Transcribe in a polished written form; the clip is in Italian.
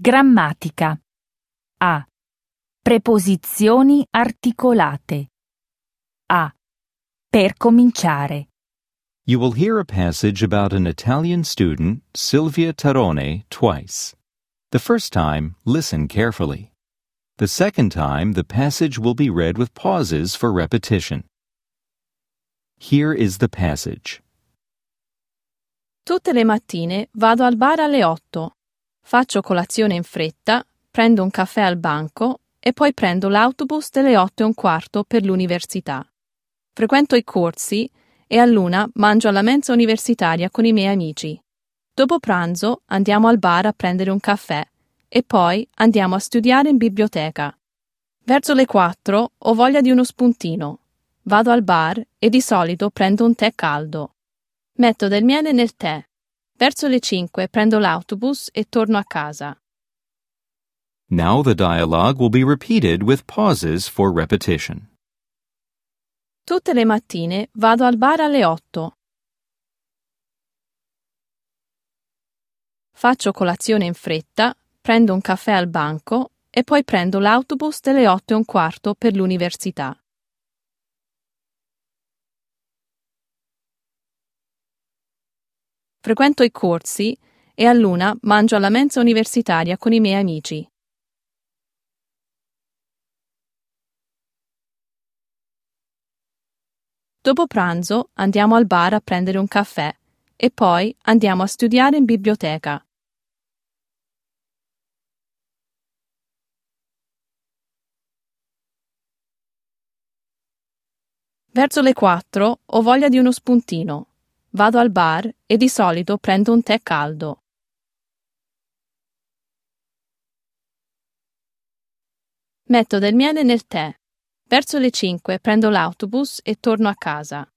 Grammatica. A. Preposizioni articolate. A. Per cominciare. You will hear a passage about an Italian student, Silvia Tarone, twice. The first time, listen carefully. The second time, the passage will be read with pauses for repetition. Here is the passage. Tutte le mattine vado al bar alle 8. Faccio colazione in fretta, prendo un caffè al banco e poi prendo l'autobus delle 8:15 per l'università. Frequento i corsi e all'1 mangio alla mensa universitaria con i miei amici. Dopo pranzo andiamo al bar a prendere un caffè e poi andiamo a studiare in biblioteca. Verso le 4 ho voglia di uno spuntino. Vado al bar e di solito prendo un tè caldo. Metto del miele nel tè. Verso le 5 prendo l'autobus e torno a casa. Now the dialogue will be repeated with pauses for repetition. Tutte le mattine vado al bar alle 8. Faccio colazione in fretta, prendo un caffè al banco e poi prendo l'autobus delle 8:15 per l'università. Frequento i corsi e all'1 mangio alla mensa universitaria con i miei amici. Dopo pranzo andiamo al bar a prendere un caffè e poi andiamo a studiare in biblioteca. Verso le 4 ho voglia di uno spuntino. Vado al bar e di solito prendo un tè caldo. Metto del miele nel tè. Verso le 5 prendo l'autobus e torno a casa.